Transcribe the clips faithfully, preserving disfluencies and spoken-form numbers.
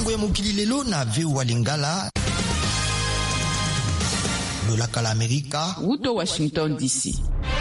sango ya mokili lelo na V O A Lingala. Lolaka la Amerika. Wuto Washington D C.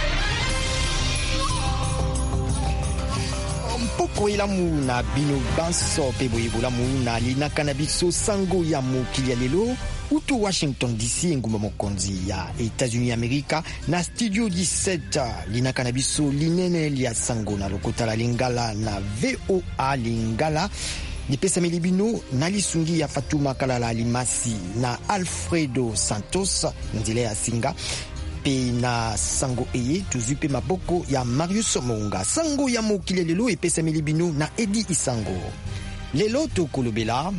Mpoko ilamu na bino banso pe boyebolamu na linaka na biso sango ya mokili ya lelo. Wuto Washington D C ngumba mokonzi ya États-Unis Amerika na studio dix-sept linaka na biso linene lia sango na lokota la Lingala na V O A Lingala. Nipesa milibino na lisungi ya Fatuma Kalala Alimasi na Alfredo Santos nzile ya singa pe na sango eye tuzupe maboko ya Marius Monga. Sango ya mokili lelo epesa milibino na Edi Isango. Lelo to kolobela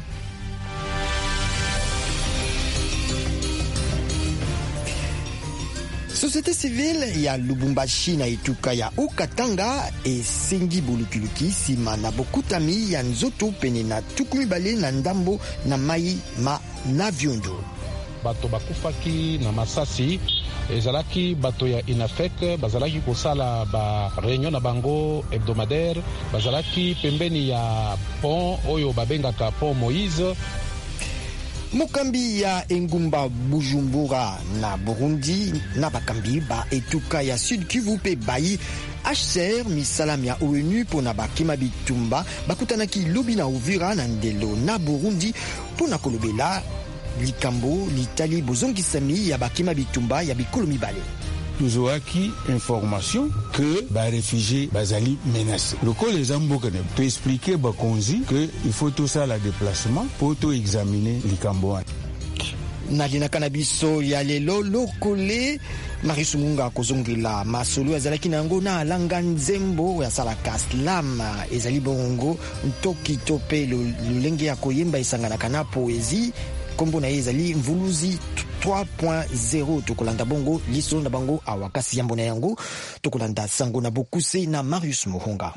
Société civile ya Lubumbashi na etuka ya Okatanga esengi bulukiluki sima na bokutami ya nzoto pene na tuku mibale na ndambo na mai ma na viondo. Bato bakufaki na masasi ezalaki bato ya Inafec bazalaki kosala ba réunion na bango hebdomadaire bazalaki pembeni ya pont oyo babengaka pont Moïse. Mokambi ya engumba Bujumbura na Burundi na bakambi ba etuka ya Sud Kivu pe bayi H C R misalam ya O N U pona bakima bitumba bakutanaki lobi na Uvira na ndelo na Burundi pona kolobela likambo litali bozongisami ya bakima bitumba ya bikolo mibale. Tuzwaki information que ba réfugiés bazali menacés. Le col les ambokane peut expliquer ba konzi que il faut tout ça la déplacement pour tout examiner likambo. Na lina kanabiso ya lelo lokole Marius Munga kozongela masolo azalaki nango na alanga nzembo ya salaka slam ezali bongo ntoki tope lulenge ya koyemba isangana kana poésie kombo na ezali mvuluzi trois point zéro tokolanda bongo liso na bango awakasi yambo na yango tokolanda sango na bokuse na Marius Muhunga.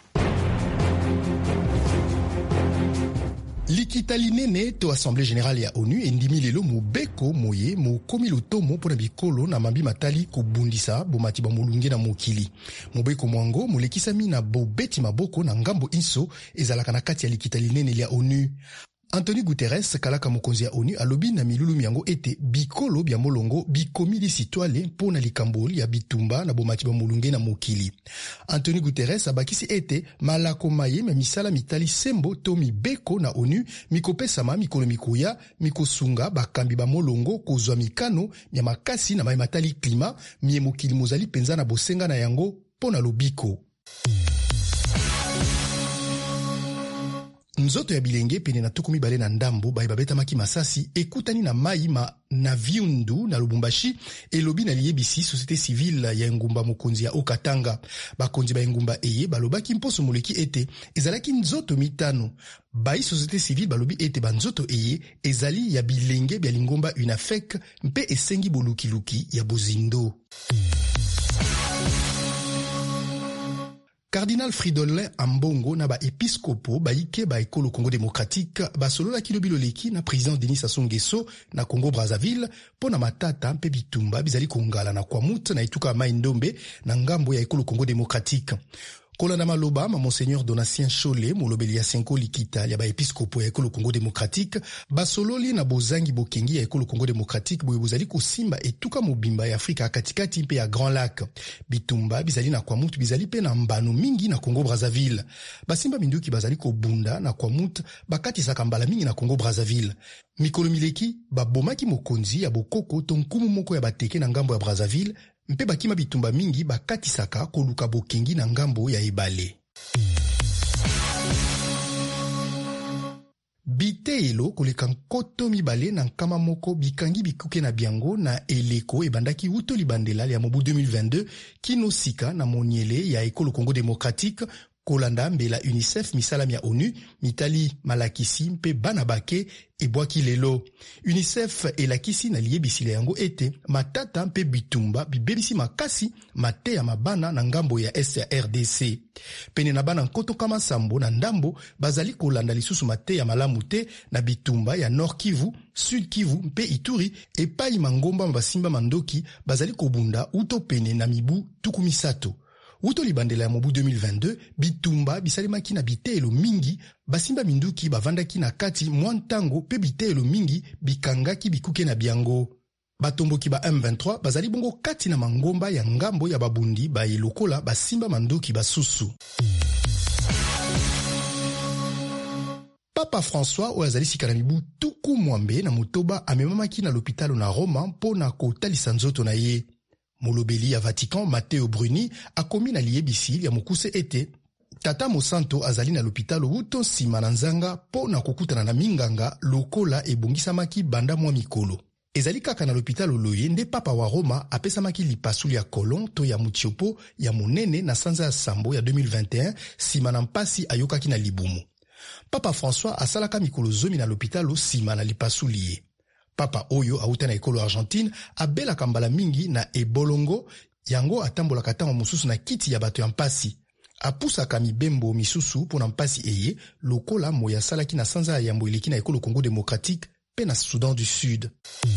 Likitali nene to Assemblée Générale ya O N U endimi lelo mobeko moye mokomi lotomo pona bikolo na mambi matali kobundisa bomati ba molunge na mokili. Mobeko mwango molekisami na bobeti maboko na ngambo inso ezalaka na kati ya likitali nene ya O N U. Antonio Guterres kalaka mokonzi ya O N U alobi na milulu miango ete bikolo bya molongo bikomi lisitwale pona likamboli ya bitumba na bomati ba molunge na mokili. Antonio Guterres abakisi ete malako maye me misala mitali sembo to mibeko na O N U mikopesama mikolo mikoya mikosunga bakambi ba molongo kozwa mikano ya makasi na mai matali klima mie mokili mozali penza na bosenga na yango pona lobiko. Nzoto ya bilenge pene na tuku mibale na ndambo bai babeta maki masasi ekutani na mai ma na viundu na Lubumbashi elobi na liyebisi société civile ya ngumba mokonzi ya Okatanga. Bakonzi ba ngumba eye balobaki mposo moleki ete ezalaki nzoto mitano. Bai société civile balobi ete ba nzoto eye ezali ya bilenge bya lingomba Unafec mpe esengi bolukiluki ya bozindo. Cardinal Fridolin Ambongo na ba episkopo ba ike ba ekolo Congo démocratique ba solola kilobilo leki na président Denis Sassou Nguesso na Congo Brazzaville pona matata mpe bitumba bizali kongala na kwa mutu na etuka mai ndombe na ngambo ya ekolo Congo démocratique. Kolanda maloba ma Monseigneur Donatien Cholet molobeli ya Senko Likita ya ba episkopo ya ekolo Congo démocratique basololi na bozangi bokengi ya ekolo Congo démocratique boye bozali kosimba etuka mobimba ya Afrika katikati mpe ya Grand Lac. Bitumba bizali na kwa mutu bizali pe na mbano mingi na Congo Brazzaville. Basimba minduki bazali kobunda na kwa mutu bakati sakambala mingi na Congo Brazzaville. Mikolo mileki babomaki mokonzi ya bokoko to nkumu moko ya bateke na ngambo ya Brazzaville mpe bakima bitumba mingi bakatisaka koluka bokengi na ngambo ya ebale. Biteelo koleka nkoto mibale na nkama moko bikangi bikuke na biango na eleko ebandaki uto libandela ya mobu deux mille vingt-deux kino sika na moniele ya ekolo Congo démocratique kolanda mbela UNICEF misalam ya O N U mitali malakisi mpe bana bake ebwaki lelo. UNICEF elakisi na liyebisile yango ete matata mpe bitumba bibebisi makasi mate ya mabana na ngambo ya S R D C. Pene na bana nkoto kama sambo na ndambo bazali kolanda lisusu mate ya malamu te na bitumba ya Nord Kivu, Sud Kivu mpe Ituri epai mangomba mbasimba mandoki bazali kobunda uto pene na mibu tukumisato. Uto libandela ya mobu deux mille vingt-deux, bitumba bisalimaki na bitelo mingi, basimba minduki bavandaki na kati mwa ntango pe bitelo mingi bikangaki bikuke na biango. Batomboki ba M vingt-trois bazali bongo kati na mangomba ya ngambo ya babundi ba elokola basimba manduki basusu. Papa François oyo azali sika na mibu tuku mwambe na motoba amemamaki na l'hôpital na Roma mpo na kotalisa nzoto na ye. Molobeli ya Vatican Matteo Bruni akomi na liyebisi ya mokuse ete Tata Mosanto azali na l'hôpital uto nsima na nzanga po na kokutana na minganga lokola ebongisamaki banda mwa mikolo. Ezali kaka na l'hôpital Oloye nde papa wa Roma apesamaki lipasuli ya kolon to ya mutiopo ya monene na sanza ya sambo ya deux mille vingt et un sima na mpasi ayokaki na libumu. Papa François asalaka mikolo zomi na l'hôpital sima na lipasuli ye. Papa oyo auta na ekolo Argentine abelaka mbala mingi na ebolongo yango atambolaka tango mosusu na kiti ya bato ya mpasi. Apusaka mibembo misusu pona mpasi eye lokola moya asalaki na sanza ya yambo eleki na ekolo Congo démocratique pe na Soudan du Sud.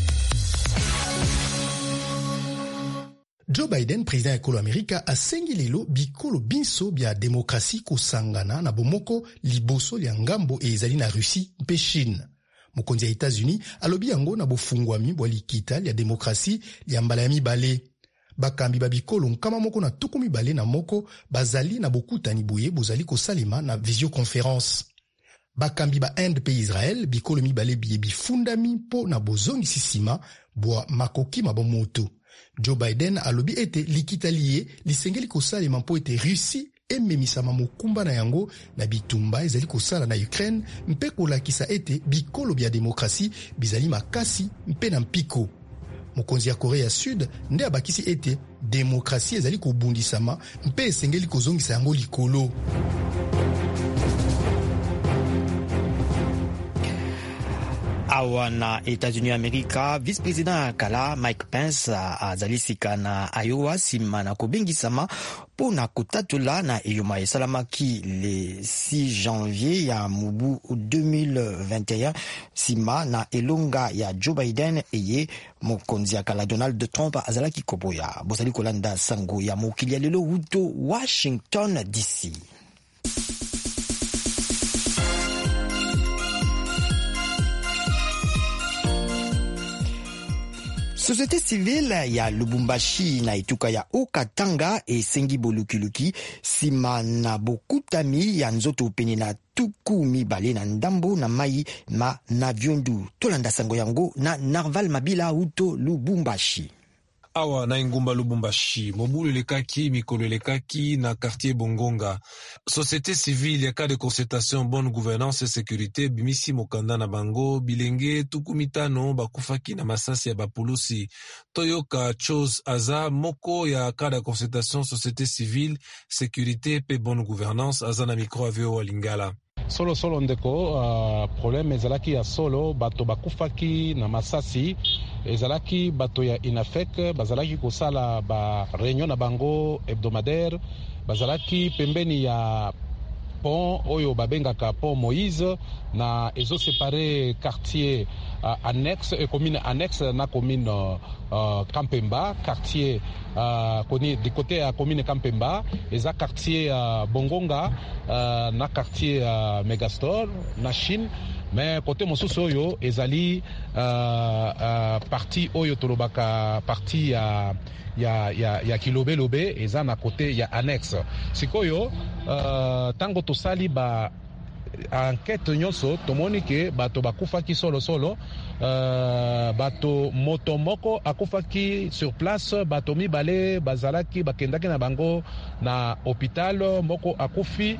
Joe Biden, président ekolo Amerika, asengi lelo bikolo binso bia demokrasi kosangana na bomoko liboso lia ngambo e ezali na Russie mpe Chine. Mokonzi ya États-Unis alobi yango na bofungwami bwa likita lia demokrasi lia mbala ya mibale. Bakambi babikolo nkama moko na tuku mibale na moko bazali na bokutani boye bozali kosalema na visioconférence. Bakambi ba Inde pe Israel bikolo mibale biye bifundami po na bozongisi sima bwa makoki mabomoto. Joe Biden alobi ete likita liye lisengeli kosalema mpo ete Russie ememisama mokumba na yango na bitumba ezali kosala na Ukraine mpe kolakisa ete bikolo bya demokrasi bizali makasi mpe na mpiko. Mokonzi ya Korea Sud nde abakisi ete demokrasi ezali kobundisama mpe esengeli kozongisa yango likolo. Awa na États-Unis Amerika, vice-président kala Mike Pence azali sika na Iowa sima na kobengisama po na kotatula na eyoma esalamaki le six janvier ya mubu deux mille vingt et un sima na elonga ya Joe Biden eye mokonzi ya kala Donald Trump azalaki koboya. Bozali kolanda sango ya mokili ya lelo uto Washington D C. Société civile ya Lubumbashi na etuka ya Okatanga esengi bolukiluki sima na bokutami ya nzoto pene na tuku mibale na ndambo na mai ma na Viondu. Tolanda sango yango na Narval Mabila uto Lubumbashi. Awa na ingumba Lubumbashi, mobulu lekaki, mikolo lekaki na quartier Bongonga. Société civile ya cas de concertation, bonne gouvernance et sécurité, bimisi mokanda na bango, bilenge, tukumitano, bakufaki na masasi ya bapulusi. Toyoka chose aza, moko ya cas de concertation, société civile, sécurité pe bonne gouvernance, aza na micro aveo wa Lingala. Solo solo ndeko, uh, problème ezalaki ya solo, bato bakufaki na masasi, ezalaki bato ya INAFEC, bazalaki kosala ba réunion na bango hebdomadaire, bazalaki pembeni ya pont oyo babengaka pont Moïse na ezo séparé quartier uh, annexe et commune annexe na commune uh, Kampemba, quartier uh, koni du côté à commune Kampemba, eza quartier uh, Bongonga uh, na quartier uh, Megastore na Chine. Mais côté mosusu oyo ezali uh, uh, parti oyo tolobaka parti ya ya ya ya kilobe lobe eza na côté ya annexe. Sikoyo uh, tango tosali ba enquête nyonso tomoni ke bato bakufaki solo solo uh, bato moto moko akufaki sur place, bato mibale bazalaki bakendaki na bango na hôpital, moko akufi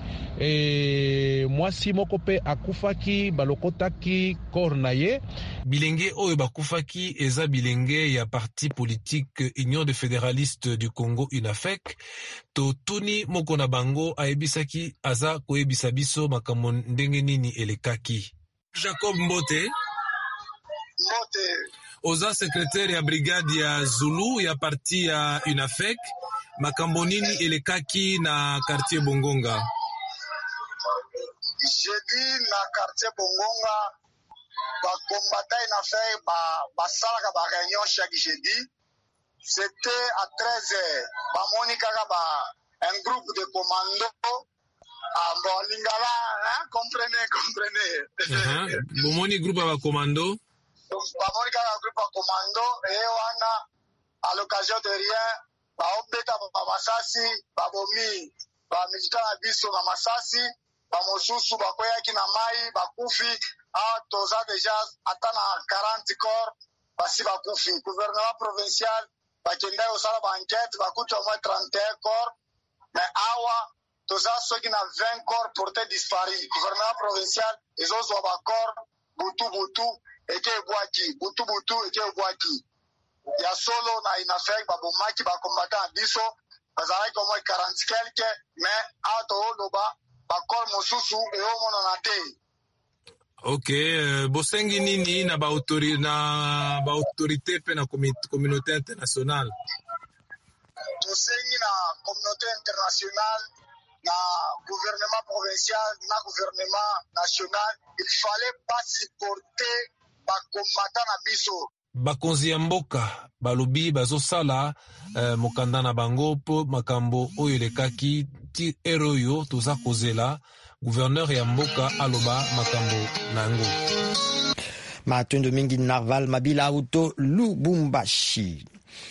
e mwasi moko pe akufaki balokotaki corps na ye. Bilenge oyo bakufaki eza bilenge ya parti politique Union des fédéralistes du Congo UNAFEC. To tuni moko na bango aebisaki aza koyebisa biso makambo ndenge nini elekaki. Jacob Mbote Mbote oza secrétaire ya brigade ya Zulu ya parti ya UNAFEC, makambo nini elekaki na quartier Bongonga? Jeudi na quartier Bongonga ba combattant UNAFEC ba basalaka ba réunion chaque jeudi. C'était à treize heures. Ba monika ba un groupe de commando. Ah bon, lingala, hein, comprenez, comprenez. Uh-huh. Bomoni groupe à commando. Bomoni kaka groupe à commando, et wana, à l'occasion de rien, ba obeta ba masasi, ba bomi, ba militaire na biso na masasi, ba mosusu ba koyaki na mai, ba kufi, ah toza déjà atana quarante corps, ba si ba kufi. Gouvernement provincial, ba kenda osala ba enquête, ba kutu au moins trente et un corps, mais awa toza soki na vingt corps portés disparus. Gouvernement provincial, ils ont soit corps, butu butu, et que boaki, butu butu, et que boaki. Ya solo na inafek, ba bomaki, ba combattant biso, bazalaki au moins quarante quelques, mais ato loba, ba corps mosusu, et au mono na te. Ok, uh, bosengi nini na ba autorité na ba autorité pe na communauté internationale. Bosengi na communauté internationale, na gouvernement provincial, na gouvernement national, il fallait pas supporter ba combattant na biso. Bakonzi ya mboka balobi bazosala uh, mokanda na bango po makambo oyo lekaki ti eroyo toza kozela gouverneur ya mboka aloba makambo nango. Matendo mingi Narval Mabila Auto Lubumbashi.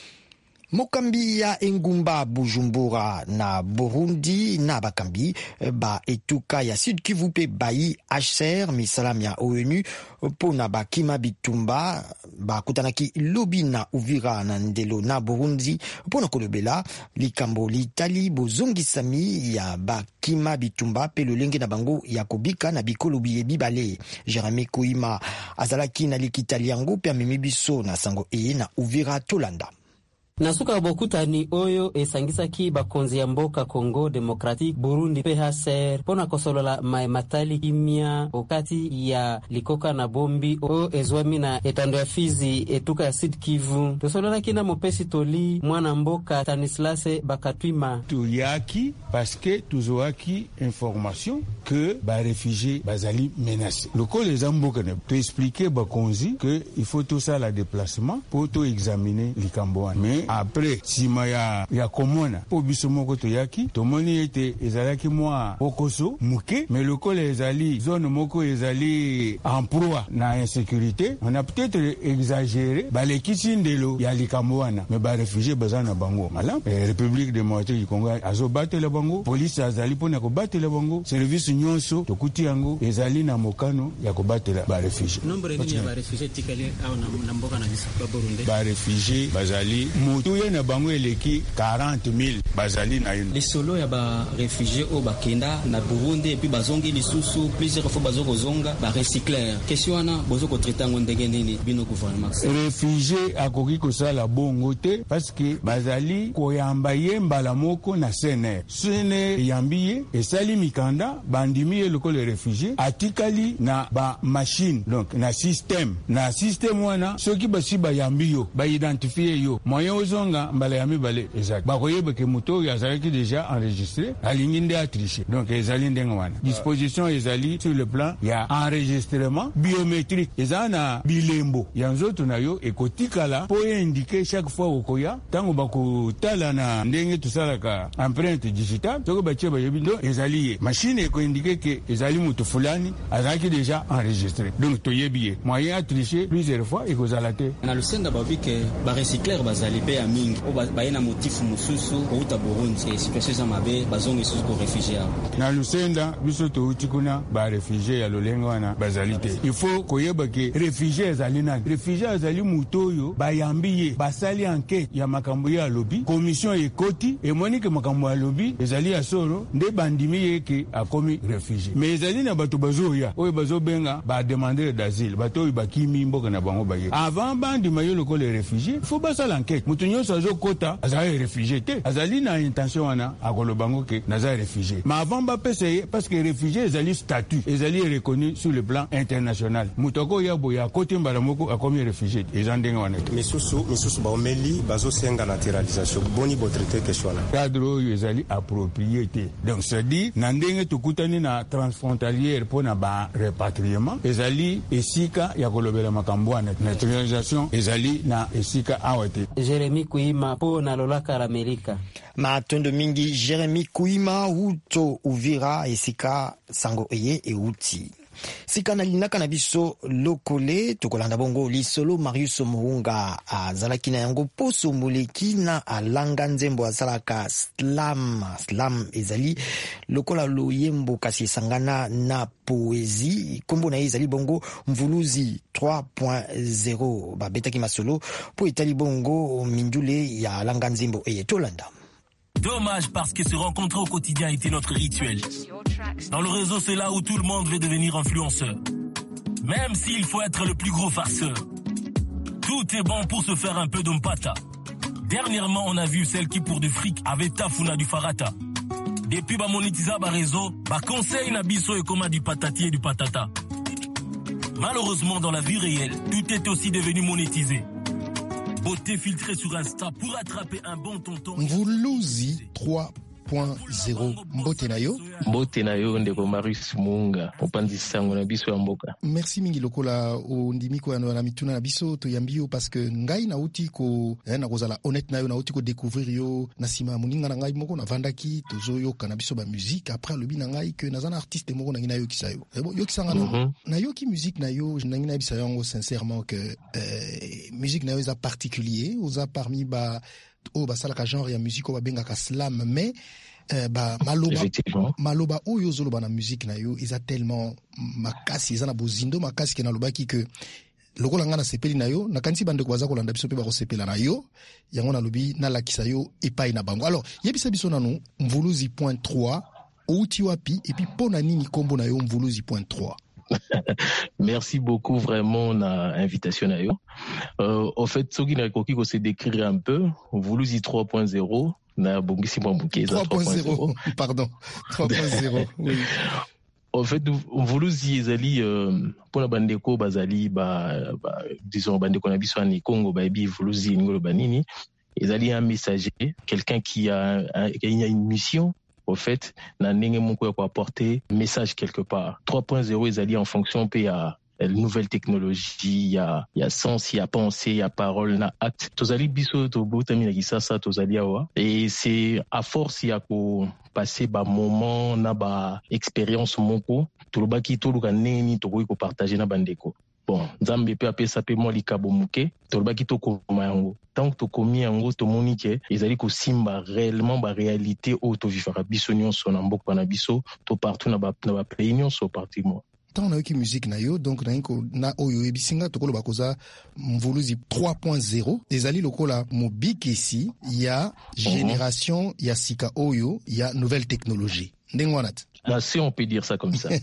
Mokambi ya engumba Bujumbura na Burundi na bakambi ba etuka ya Sud Kivu pe bayi H C R misalam ya O N U pona bakima bitumba bakutanaki lobi na Uvira na ndelo na Burundi pona kolobela likambo litali bozongisami ya bakima bitumba pe lolenge na bango ya kobika na bikolo biyebi bale. Jeremy Koima azalaki na likitali yango pe amemi biso na sango eye na Uvira Tolanda. Nasuka bokutani oyo esangisaki bakonzi ya mboka Congo Democratique Burundi P H C R pona kosolola maematali kimia okati ya likoka na bombi o ezwami na etando ya Fizi etuka ya Sud Kivu. Tosolola kina mopesi toli mwana mboka Tanislase Bakatwima tuyaki parce que tuzoaki information que ba réfugiés bazali menacés. Loko les amboka ne to expliquer bakonzi que il faut tout ça la déplacement pour tout examiner likamboan. Mais après sima ya ya komona po biso moko toyaki tomoni ete ezalaki mwa okoso muke mais loko les ezali zone moko ezali en proie na insécurité. On a peut-être exagéré balekisi ndelo ya likamboana mais ba réfugiés bazana bango malam e République démocratique du Congo azo batela bango police azali pona ko batela bango service nyonso tokuti yango ezali na mokano ya ko batela ba réfugiés. Nombre ni ya ba réfugiés tikali au na mboka na biso ba Burundi ba réfugiés bazali mutuye na bango eleki quarante mille bazali na yino. Les solo ya ba réfugiés au bakenda na Burundi et puis bazongi lisusu plusieurs fois bazoko zonga ba recycler. Question wana bozoko traiter ngo ndenge nini bino gouvernement. Réfugiés akoki ko sala bongo te parce que bazali koyamba yemba la moko na C N R. C N R yambiye esali mikanda bandimi le ko les réfugiés atikali na ba machine donc na système na système wana soki basi ba yambiyo ba identifier yo moyen ozonga mbala yami bale exact ba koyeba ke moto ya zalaki déjà enregistré alingi nde a triché donc ezali ndenga wana disposition ezali sur le plan ya enregistrement biométrique ezana bilembo yanzo tunayo ekotikala po indiquer chaque fois okoya tango bakutala na ndenge tusalaka empreinte digitale toko batie bayebi ndo ezali machine eko indiquer ke ezali mutu fulani azalaki déjà enregistré donc toyebi ye moyen a triché plusieurs fois ekozala te na lusenda babike ba recycler bazali pe ya mingi o ba ina motifu mususu outa Burundi situation za mabe bazongi susu ko réfugié na lusenda biso to utikuna ba réfugié ya lolengo wana bazali te il faut koyeba ke réfugié ezali na réfugié azali mutoyo bayambiye basali enquête ya makambo ya lobby commission ekoti emoni ke makambo ya lobby ezali ya solo nde bandimi yeke akomi réfugié mais ezali na bato bazoya oyo bazobenga ba demander d'asile bato oyo bakimi mboka na bango baye avant bandi mayolo ko les réfugiés faut basala enquête mutu nyonso azokota azali réfugié te azali na intention wana akolo bango ke naza réfugié mais avant ba pese parce que réfugié ezali statut ezali reconnu sur le plan international mutoko ya boya koti mbala moko akomi réfugié ezandenga wana misusu misusu ba omeli bazo senga naturalisation boni bo traiter question là cadre oyo ezali approprié te donc c'est dit na ndenge tukutani tokutani na transfrontalière mpona ba repatriement ezali esika ya kolobela makambo wana naturalisation ezali na esika awa te. Jeremy Kuima po na lolaka la Amerika. Matondo mingi Jeremy Kuima uto Uvira esika sango eye euti. Sika na linaka na biso lokole tokolanda bongo lisolo Marius Mounga azalaki na yango poso moleki na alanga nzembo azalaka slam slam ezali lokola loyembo kasi esangana na poésie kombo na ezali bongo mvuluzi trois point zéro babetaki masolo po etali bongo mindule ya alanga nzembo eye tolanda. Dommage parce que se rencontrer au quotidien était notre rituel. Dans le réseau, c'est là où tout le monde veut devenir influenceur. Même s'il faut être le plus gros farceur. Tout est bon pour se faire un peu d'ompata. Dernièrement, on a vu celle qui pour du fric avait tafuna du farata. Depuis ba monétisa ba réseau, ba conseil na biso et comme du patati et du patata. Malheureusement, dans la vie réelle, tout est aussi devenu monétisé. Beauté filtrée sur Insta pour attraper un bon tonton. Mvuluzi trois point zéro mbote na yo mbote na yo ndeko Marius Munga opanzi sango na biso ya mboka. Merci mingi lokola o ndimiko ya na mituna na biso to yambio parce que ngai na uti ko eh, na kozala honnête na yo na uti ko découvrir yo na sima muninga na ngai moko na vandaki tozo yo kana biso ba musique après le bina ngai que nazana artiste moko na ngina yo kisayo eh, bon yo kisanga mm -hmm. na yo ki musique na yo na ngina bisa yango sincèrement que euh, musique na yo za particulier oza parmi ba o basala ka genre ya musique o babenga ka slam mais euh, ba maloba maloba oyo zoloba na musique na yo isa tellement makasi isa na bozindo makasi ke na lobaki que lokola ngana sepeli na yo na kanisi bande ko baza ko landa biso pe ba ko sepela na yo yango na lobi na lakisa yo epai na bango. Alors yebisa biso nanu mvuluzi point trois outi wapi et puis pona nini kombo na yo mvuluzi point trois. Merci beaucoup vraiment na invitation na yo. Euh, au fait, soki na koki ko se décrire un peu, Mvuluzi trois point zéro na bongisi mwambukeza trois point zéro. Pardon. trois point zéro. Oui. En fait, Mvuluzi ezali euh, pona bandeko bazali ba, ba disons bandeko na biso ni Congo ba ebi Mvuluzi ngolo banini, ezali un messager, quelqu'un qui a, a, qui a une mission. Au fait, na ndenge moko ya ko apporter message quelque part. trois point zéro ezali en fonction pe ya nouvelle technologie, ya ya sens, ya pensée, ya parole na acte. Tozali biso to botami na kisasa tozali awa et c'est à force ya ko passer ba moment na ba expérience moko tolobaki toluka neni to ko partager na bandeko. Bon, nzambe pe apesa pe mo likabo muke tolobaki to koma yango. Tant que to komi yango to moni ke ezali ko simba réellement ba réalité o to vivra biso nyonso na mboka na biso to partout na ba na ba pays nyonso partout mo. Tant na yoki musique na yo donc na ko na oyo ebisinga to koloba koza Mvuluzi trois point zéro ezali lokola mobikisi ya génération ya sika oyo ya nouvelle technologie. Ndenge wana Là, si on peut dire ça comme ça.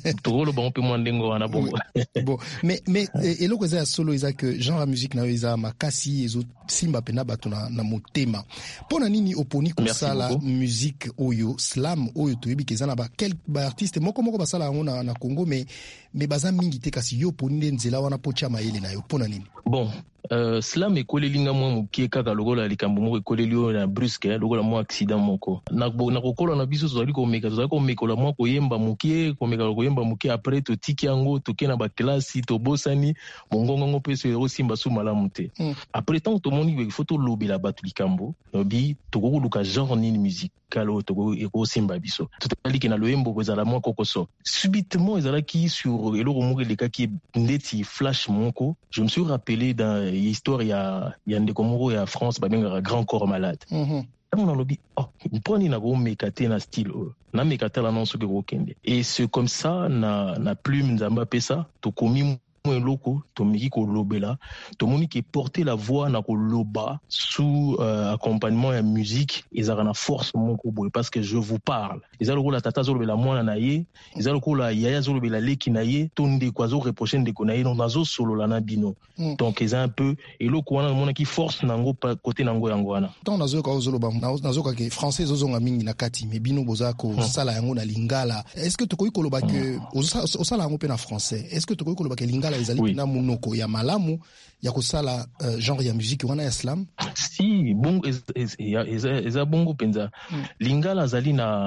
bon, bon, mais mais et le cause solo isa que genre la musique na isa makasi ezo simba pena batu na, na motema. Pona nini oponi ko sala musique oyo slam oyo to yebi kezana ba quel ba artiste moko moko basala ngo na, na Congo mais mais baza mingi te kasi yo poni nzela wana pocha maele na yo pona nini. Bon, euh, slam ekolelinga mwa mukie kaka lokola likambo moko ekolelio na brusque lokola mwa accident moko. Na na kokola na biso zali ko meka zali ko mekola mwa koyemba mukie ko meka koyemba mukie après to tiki yango to kena ba classe to bosani mongongo ngo peso ero simba su malamu te. Mm. Après tant to moni il faut to lobela batu likambo lobi to ko luka genre ni musique kalo to ko eko simba biso. To tali kena loyembo ko zala mwa kokoso. Subitement ezala ki sur eloko moko leka ki ndeti flash moko. Je me suis rappelé dans l'histoire il y a il y a ndeko moko ya France ba benga grand corps malade. Mhm. On a lobby oh mponi na go mekate na style na mekate la non so ke go kende et c'est comme ça na na plume nzamba pesa to komi moins loko to miki ko lobela to moni qui porter la voix na ko loba sous euh, accompagnement ya musique ezaka na force moko boy parce que je vous parle ezalo la tata zo lobela mwana na ye ezalo ko la yaya zo lobela leki na ye to nde kwa zo reprocher nde ko na ye no nazo solo la na bino mm. Donc eza un peu eloko wana mona ki force nango pa côté nango yango wana tant nazo ka zo loba nazo ka ke français zo zonga mingi na kati mais bino boza ko mm. sala yango na lingala est-ce que to ko koloba ke mm. o sala yango pe na français est-ce que to ko koloba ke lingala ezali oui. Na munoko ya malamu ya kusala uh, genre ya musique wana ya slam si bongo eza eza bongo penza mm. Lingala zali na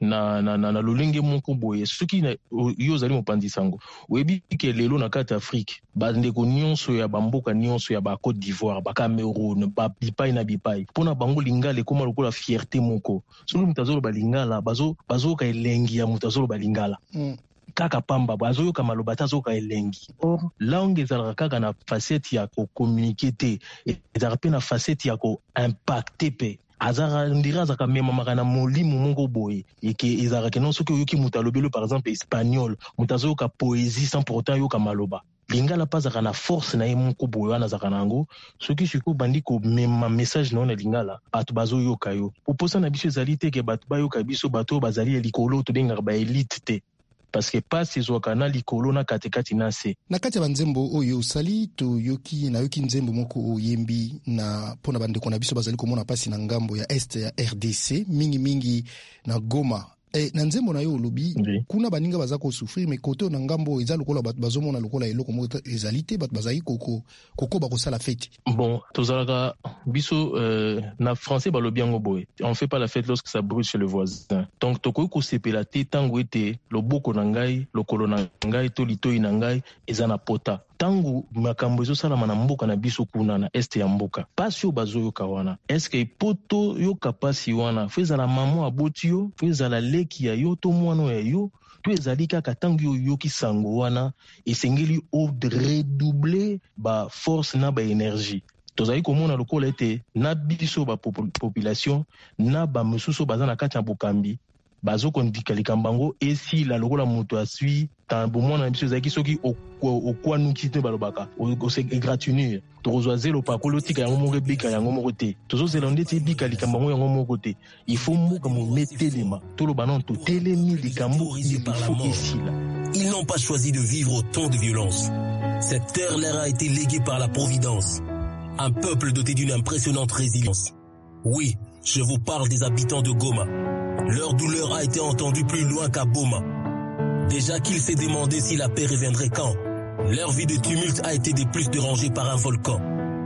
na na na, na lolenge moko boye soki yo zali mopanzi sango oyebi ke lelo na kati Afrique bandeko nyonso ya bamboka nyonso ya ba Côte d'Ivoire ba Cameroun ba bipai na bipai pona bango lingala ekoma lokola fierté moko soki mutazolo balingala bazo bazo ka elengi ya mutazolo balingala mm. Kaka pamba bazoyoka maloba tazoka elengi or langue ezalaka kaka na facette ya kokommunike te ezalaka mpe na facette ya koimpacte pe azara ndira azaka mema makana molimo moko boye eke ezalaka non soki oyoki mutu alobelo par exemple espagnol mutu azoyoka poésie sans pourtant yoka maloba lingala mpe azaka na force na ye moko boye wana azaka nango soki sikoyo bandi komema message na yo na lingala bato bazoyoka yo poposa na biso ezali te ke bato bayoka biso bato oyo bazali ya likolo tobengaka baelite te parce que pasi ezwaka na likolo na katikati na se na kati ya banzembo oyo osali toyoki nayoki nzembo moko oyembi na mpona bandeko na biso bazali komona pasi na ngambo ya este ya R D C mingimingi na Goma. E, na nzembo na yo olobi oui. Kuna baninga baza kosouffrir mais kote na ngambo eza lokola bato bazomona lokola eloko moko ezali te bato bazali koko koko bakosala fête. Bon tozalaka biso euh, na français balobi yango boye on fait pas la fête lorsque ça brûle chez le voisin donc tokoki kosepela te tango ete loboko na ngai lokolo na ngai to litoi na ngai eza na pota tangu makambo ezosalama na mboka na biso kuna na este ya mboka pasi oyo bazoyoka wana eske poto yoka pasi wana fo ezala mama aboti yo fo ezala leki ya yo to mwana ya yo to ezali kaka tangu yo yoki sango wana esengeli o redoubler ba force na ba énergie tozali komona lokola ete na biso ba population na ba mosusu baza na kati ya bokambi bazo kondika likambango esi la lokola moto asui tambo mwana biso ezaki soki okwa nuki te balobaka ose égratigner tozwa zelo pakolo tika yango moko bika yango moko te tozozela ndeti bika likambango yango moko te il faut moko mo metelema toloba non to telemi likambo par la mort. Ils n'ont pas choisi de vivre autant de violence. Cette terre leur a été léguée par la providence. Un peuple doté d'une impressionnante résilience. Oui, je vous parle des habitants de Goma. Leur douleur a été entendue plus loin qu'à Boma. Déjà qu'il s'est demandé si la paix reviendrait quand. Leur vie de tumulte a été des plus dérangée par un volcan.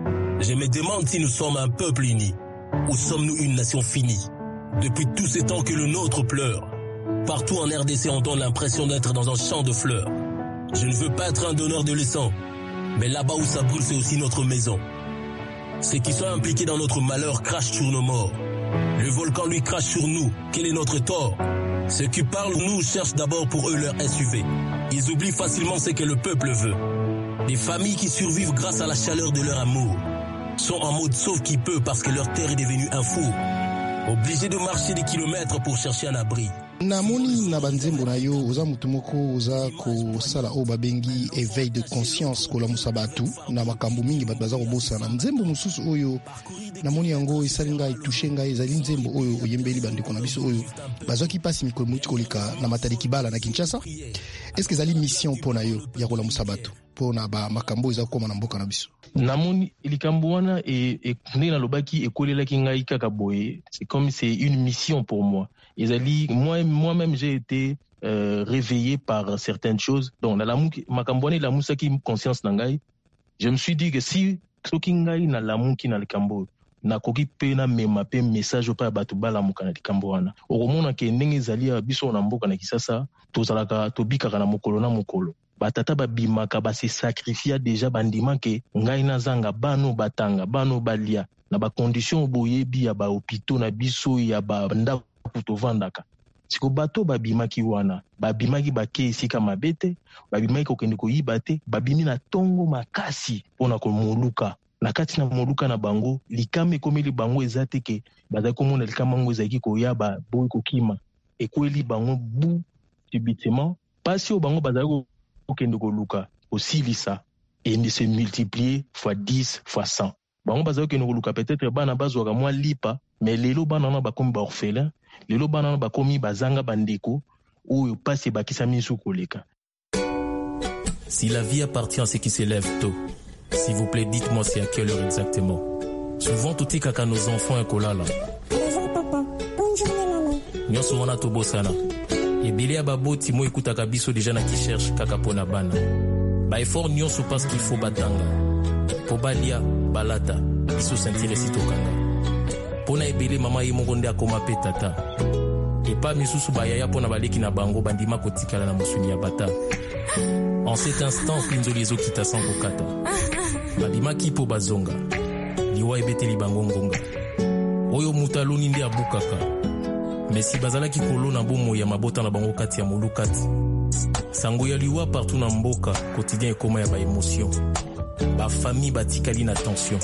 Je me demande si nous sommes un peuple uni, ou sommes-nous une nation finie. Depuis tous ces temps que le nôtre pleure. Partout en R D C on donne l'impression d'être dans un champ de fleurs. Je ne veux pas être un donneur de leçons, mais là-bas où ça brûle c'est aussi notre maison. Ceux qui sont impliqués dans notre malheur crachent sur nos morts. Le volcan lui crache sur nous. Quel est notre tort? Ceux qui parlent nous cherchent d'abord pour eux leur S U V. Ils oublient facilement ce que le peuple veut. Des familles qui survivent grâce à la chaleur de leur amour sont en mode sauve qui peut parce que leur terre est devenue un four. Obligés de marcher des kilomètres pour chercher un abri. Namoni na banzembo na yo oza mutu moko oza kosala oyo babengi éveil de conscience kolamusa batu na makambo mingi bato baza kobosana nzembo mosusu oyo namoni yango esali ngai touche ngai ezali nzembo oyo oyembeli bandeko na biso oyo bazwaki pasi mikolo muti koleka na mataliki bala na Kinshasa. Est-ce que ezali mission mpona yo ya kolamusa batu mpona ba makambo eza kokoma na mboka na biso? Namoni likambo wana e, e ndenge nalobaki ekolelaki ngai kaka boye c'est comme c'est une mission pour moi. Ezali moi moi-même j'ai été euh, réveillé par certaines choses donc na lamu makambone la musaki conscience na ngai je me suis dit que si soki ngai na lamu ki na likambo na koki pe na mema pe message pa batu bala muka na likambo wana okomona ke ndenge ezali ya biso na mboka na Kisasa tozalaka tobikaka na mokolo na mokolo batata babimaka base sacrifier déjà bandima ke ngai na zanga bano batanga bano balia na ba condition boyebi ya ba hôpitaux na biso ya ba ndako tovandaka siko bato babimaki wana babimaki bake esika mabete babimaki kokende koyiba te babimi na tongo makasi mpona komoluka na kati na moluka na bango likama ekomeli bango eza te ke bazali komona likama yango ezalaki koyaba boye kokima ekweli bango bu subitement pasi oyo bango bazali kokende koluka osilisa et ne se multiplier fois dix fois cent bango bazali kokende koluka peut-être bana bazwaka mwa lipa mais lelo bana na bakomi ba orphelin lelo bana na bakomi bazanga bandeko oyo pasi bakisami su koleka. Si la vie appartient à ceux qui s'élèvent tôt, s'il vous plaît, dites-moi c'est à quelle heure exactement. Souvent tout est kaka nos enfants et kolala. Bonjour papa, bonjour maman. Nyonso wana to bosana. Ebele ya baboti mo ekutaka biso déjà na qui cherche kaka pona bana. Ba effort nyonso parce qu'il faut batanga. Po balia balata biso sentir sitokanga. Pona ebele mama ye mongo nde akoma pe tata. et pas misusu bayaya pona baleki na bango bandima kotikala na musuni ya bata. En cet instant, pinzoli ezokita sans kokata. Bandima kipo bazonga. Liwa ebeteli bango ngonga. Oyo mutaloni nde abukaka. Mais si bazalaki kolona bomo ya mabota na bango kati ya molukati. Sango ya liwa partout na mboka, quotidien ekoma ya ba émotion. Ba famille batikali na tension.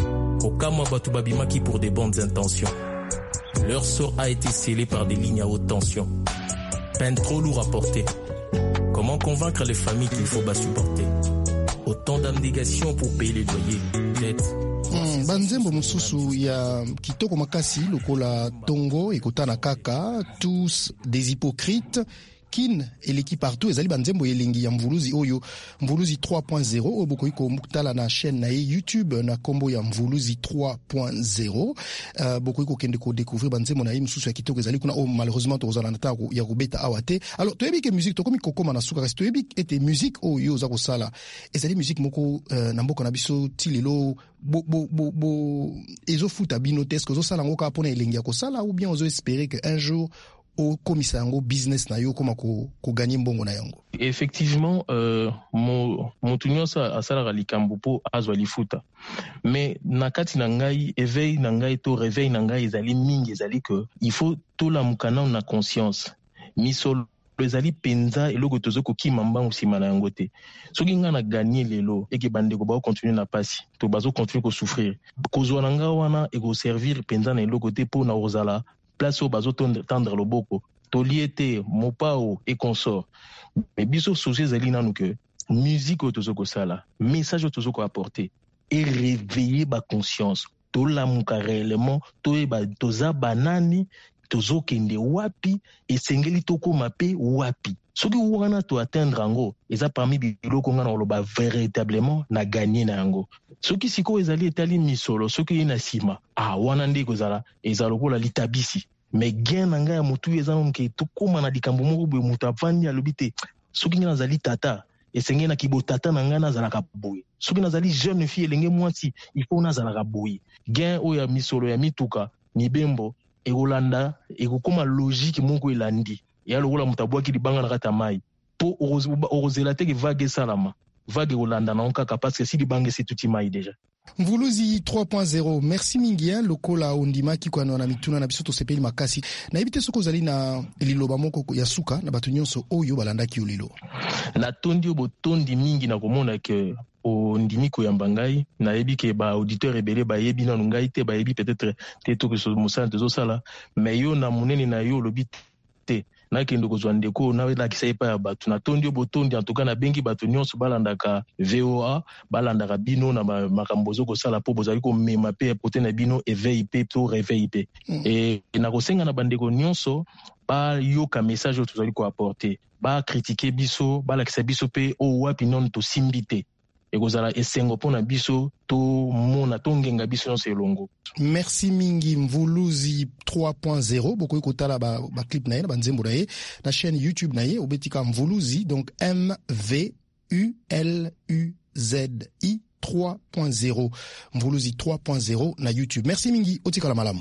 Okama batu babimaki pour des bonnes intentions. Leur sort a été scellé par des lignes à haute tension. Peine trop lourd à porter. Comment convaincre les familles qu'il faut bas supporter? Autant d'abnégation pour payer les loyers, dettes. Mm, banzembo mususu ya kitoko makasi lokola Tongo ekotana kaka, tous des hypocrites. Kin eleki partout ezali banzembo elengi ya mvuluzi oyo mvuluzi trois point zéro oyo bokoiko mukutala na chaîne na YouTube na kombo ya mvuluzi trois point zéro. uh, bokoiko kende ko découvrir banzembo na mususu ya kitoko ezali kuna oh, malheureusement to zala nata ya kubeta awate. Alors toyebi ke musique to komi kokoma na suka resto toyebi ete musique oyo za ko sala ezali musique moko uh, na mboko na biso tilelo bo bo bo, bo ezo futa binoteske zo sala ngoka pona elengi ya ko sala ou bien ozo espérer que un jour au komisango business na yo koma ko ko gagner mbongo na yango. Effectivement, euh, mon mon tunyo sa asala likambo po azwa lifuta. Mais nakati na ngai éveil na ngai to réveil na ngai ezali mingi ezali que il faut to la mukana na conscience. Misolo ezali penza eloko tozoko kima mbango sima na yango te. Soki nga na gagner lelo et que bande ko ba continuer na pasi to bazo continuer ko souffrir. Kozwa na nga wana e ko servir penza na eloko te po na ozala place au bazo tendre le boko toliete mopao et consort. Mais biso souci zali nanu que musique au tozoko sala message au tozoko apporter et réveiller ba conscience to la muka réellement to e ba toza banani tozokende wapi et sengeli toko mape wapi soki wana to atteindre ango eza parmi biloko nga na loba véritablement na gagner na yango soki siko ezali etali misolo soki ina sima ah wana ndeko zala eza lokola litabisi mais gain na nga ya mutu eza nomke to koma na likambo moko boye mutu avandi alobi te soki nga nazali tata esenge na kibotata na nga nazalaka boye soki nazali jeune fille elenge mwasi il faut nazalaka boye gain oyo ya misolo ya mituka mibembo ekolanda ekokoma logique moko elandi ya lokola mutabwaki libanga na kata mai po orozela te ke vague salama vague olanda na onkaka parce que si libanga c'est tout mai déjà. Mvuluzi trois point zéro, merci mingia lokola ondima ki kwa na mituna na biso to sepeli makasi na ebite soko zali na liloba moko ya suka na batu nyonso oyo balandaki olilo na tondi obotondi mingi na komona ke ondimi ko yambangai na yebi ke ba auditeur ebele ba yebi na ngai te ba yebi peut-être te to ke so musala te zo sala mais yo na munene na yo lobi te na kendo kozwa ndeko na wela kisa epa ya batu na tondi obotondi en tout cas na bengi batu nyonso balandaka V O A balandaka bino na makambo zo kosala po bozali ko mema pe pote na bino éveil pe to réveil pe mm. et na kosenga na bandeko nyonso ba yoka message to zali ko apporter ba critiquer biso ba lakisa biso pe o wapi non to simbite et kozala esengo pona biso to mona to ngenga biso nyonso elongo. Merci mingi Mvuluzi trois point zéro boko kotala ba, ba clip na ye na banzembo na ye na chaîne YouTube na ye obetika Mvuluzi donc M V U L U Z I trois point zéro Mvuluzi trois point zéro na YouTube. Merci mingi otika la malamu.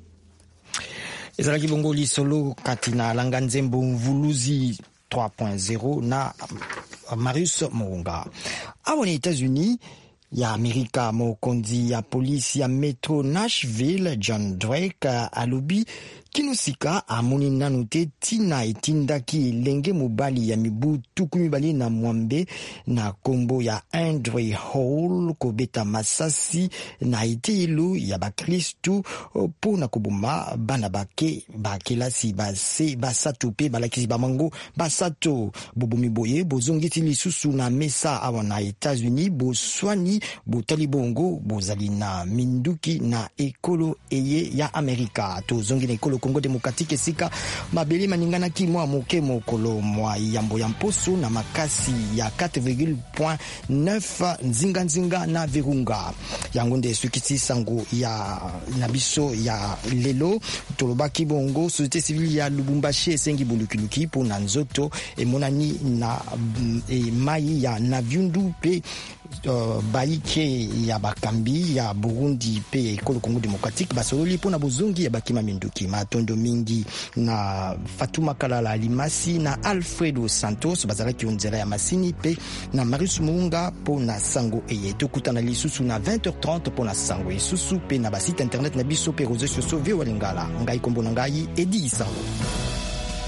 Ezalaki bongo lisolo katina langa nzembo Mvuluzi trois point zéro na Marius Mounga. Awa ni États-Unis ya Amerika mokonzi ya polisi ya Metro Nashville John Drake alobi kinusika amoni nanu te tina etindaki lenge mobali ya mibu tuku mibali na mwambe na kombo ya Andre Hall kobeta masasi na itelu ya bakristu po na kubuma bana bake bakelasi base basatu pe balakisi bamango basato bobomi boye bozongiti lisusu na mesa awa na États-Unis boswani botali bongo bozali na minduki na ekolo eye ya Amerika tozongi na ekolo Congo Démocratique esika mabeli maningana ki mwa moke mokolo mwa yambo ya mposo na makasi ya quatre virgule neuf nzinga nzinga na Virunga yango nde sukiti sango ya nabiso ya lelo tolobaki bongo société civile ya Lubumbashi esengi bulukiluki po na nzoto emonani na e mai ya Navyundu pe uh, baike ya bakambi ya Burundi pe ya ekolo Congo Democratique basololi pona bozongi ya bakima minduki matondo mingi na Fatuma Kalala Alimasi na Alfredo Santos bazalaki onzela ya masini pe na Marius Munga pona sango eye tokutana lisusu na vingt heures trente pona sango isusu pe na basite internet na biso pe réseaux sociaux via Lingala ngai kombo ngai Edi Sango.